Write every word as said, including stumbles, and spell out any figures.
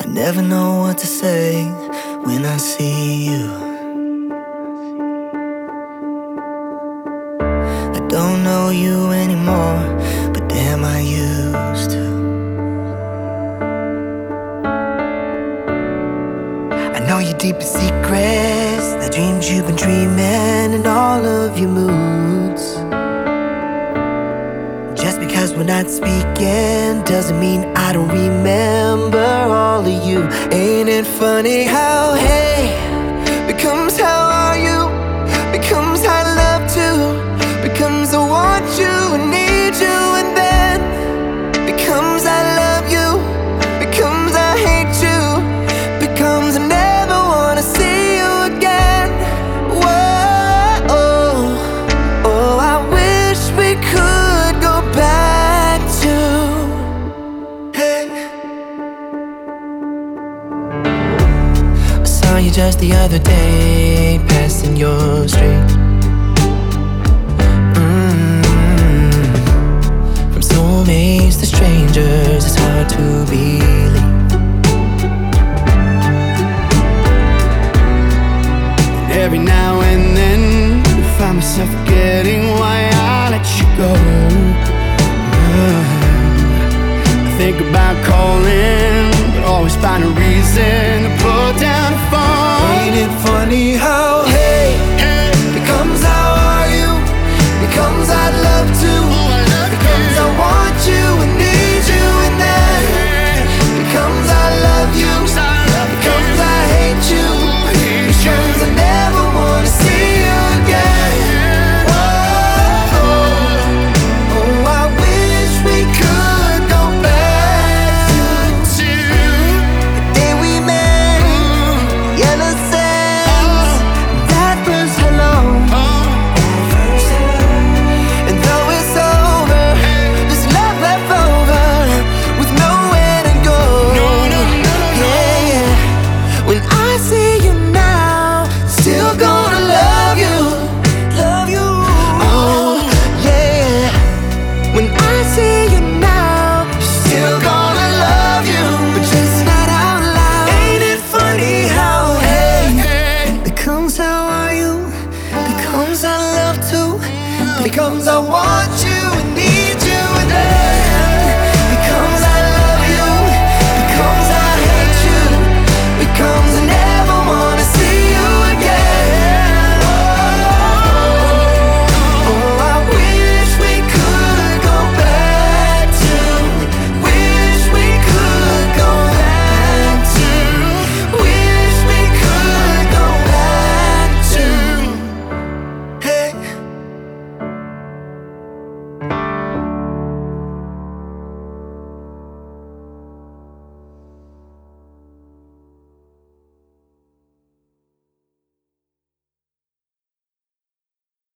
never know what to say when I see you. I don't know you anymore, but damn, I used to. I know your deepest secrets, the dreams you've been dreaming, and all of your moods. Just because we're not speaking doesn't mean I don't remember all of you. Ain't it funny how hey becomes how are you, becomes I love to, becomes I want you and need you, and then becomes I love you, becomes I hate you, becomes I never wanna see you again. Whoa, oh, oh, I wish we could go back to hey. I saw you just the other day, passing your street. Soulmates to strangers, it's hard to believe. And every now and then I find myself forgetting why I let you go. uh, I think about calling, but always find a reason to put down the phone. Ain't it funny how